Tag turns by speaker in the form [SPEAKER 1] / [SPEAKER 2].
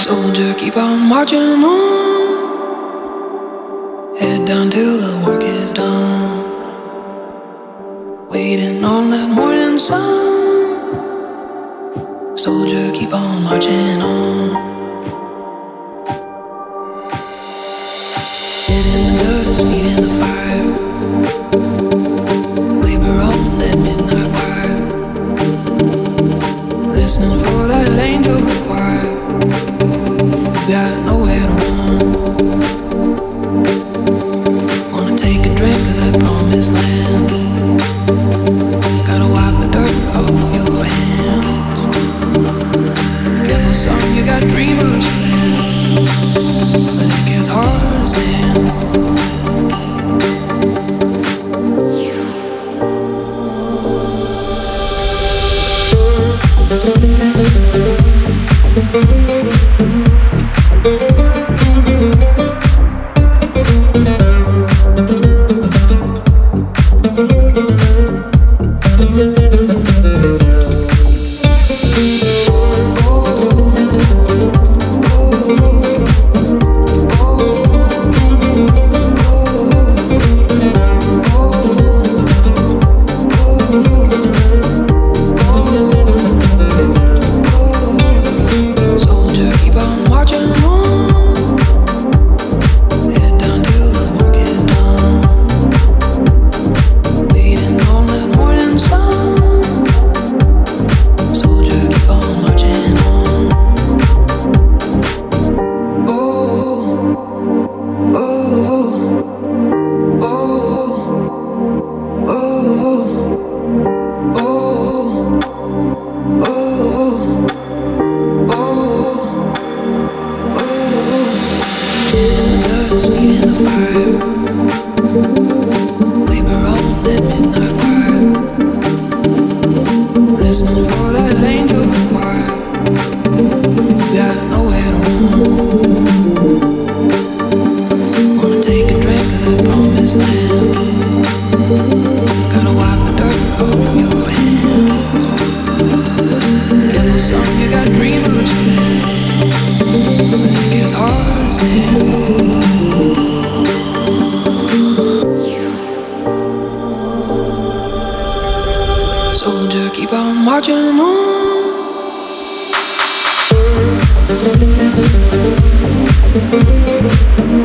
[SPEAKER 1] Soldier, keep on marching on. Head down till the work is done. Waiting on that morning sun. Soldier, keep on marching on. Head in the dust, feet in the fire. Labor on that midnight wire. Listening for that angel choir. Got nowhere to run. Wanna take a drink of that promised land. Gotta wipe the dirt off of your hands. Careful, son, you got dreamers planned, but it gets hard to stand. Soldier, keep on marching on.